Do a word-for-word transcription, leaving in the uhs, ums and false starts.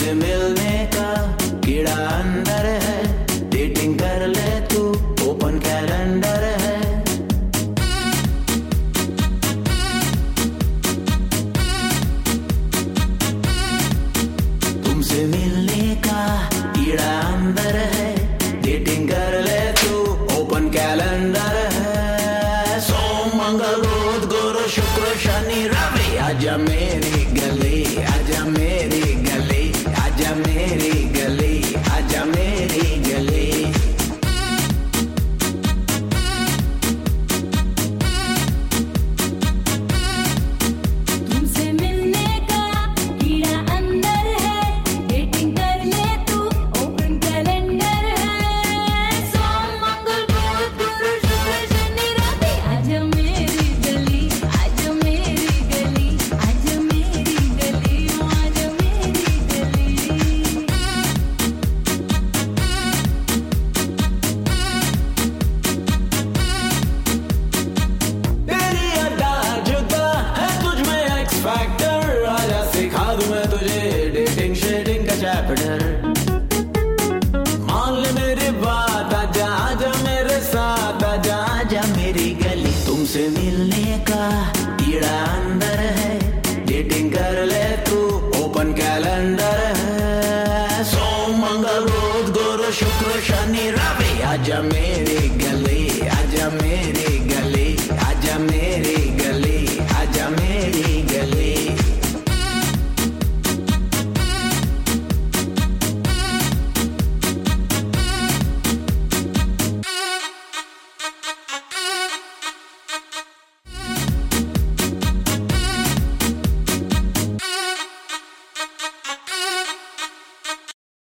तुमसे मिलने का कीड़ा अंदर है, डेटिंग कर ले तू, ओपन कैलेंडर है। तुमसे मिलने का कीड़ा अंदर है, डेटिंग कर ले तू, ओपन कैलेंडर है। सोम मंगल बुध गुरु शुक्र शनि रवि, आजा मेरी गली, आजा मेरी गली, आजा मेरी गली, आजा मेरी गली। तुमसे मिलने का कीड़ा अंदर है, डेटिंग कर ले तू, ओपन कैलेंडर है। सोम मंगल बुध गुरु शुक्र शनि रवि, आजा मेरी गली, आजा मेरी गली, आजा मेरी गली, आजा मेरी गली। तेरी अड्डा जुदा है, तुझ में एक्स फैक्टर, आजा सिखा दूं मैं तुझे डेटिंग शेडिंग का चैप्टर। मान ले मेरी बात, आजा आजा मेरे साथ, आजा आजा मेरी गली। तुमसे मिलने का कीड़ा अंदर है, डेटिंग कर ले तू, ओपन कैलेंडर है। सोम मंगल बुध गुरु शुक्र शनि रवि,